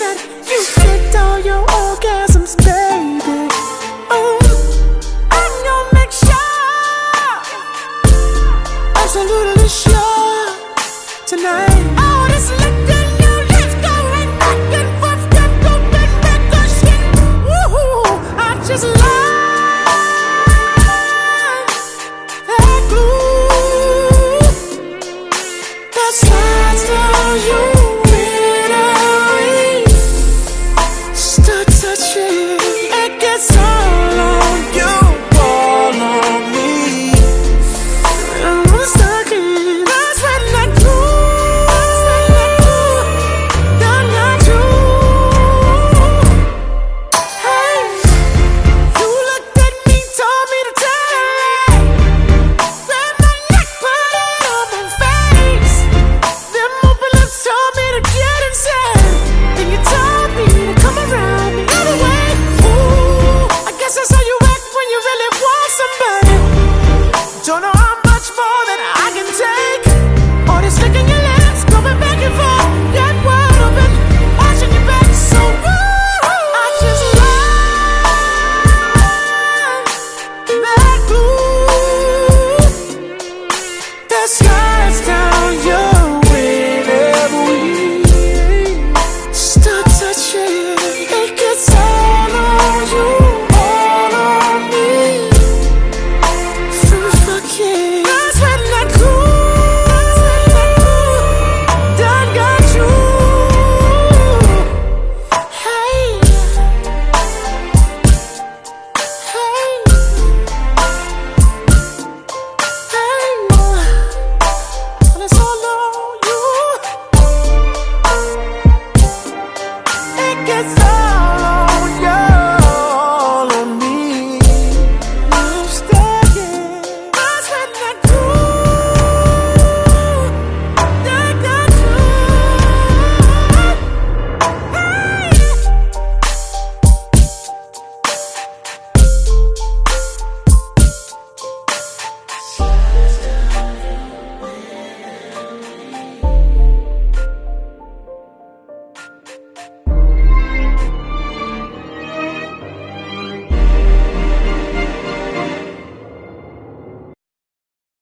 said you faked all your orgasms, baby. Oh, I'm gonna make sure, absolutely sure tonight. Oh, this lick in your lips going back and forth, then broken back on shit. Woo, I just love that glue that slides down you whenever we start touching. It gets all on you, all on me, and we're stuck in. That's when that glue done got you. Hey, you looked at me, told me to tell it. Grabbed my neck, put it on my face. Them open lips told me to get inside. Then you told me to come around me anyway. Ooh, I guess that's how you act when you really want somebody. Don't know how much more that I can take. All this licking your lips, going back and forth. Get wide open, watching your back. So I just love that glue that slides down your whenever we start touching. It gets all on you, all on me, from fucking. That's when that glue done got you. Hey, hey, well, it's all on you. It gets all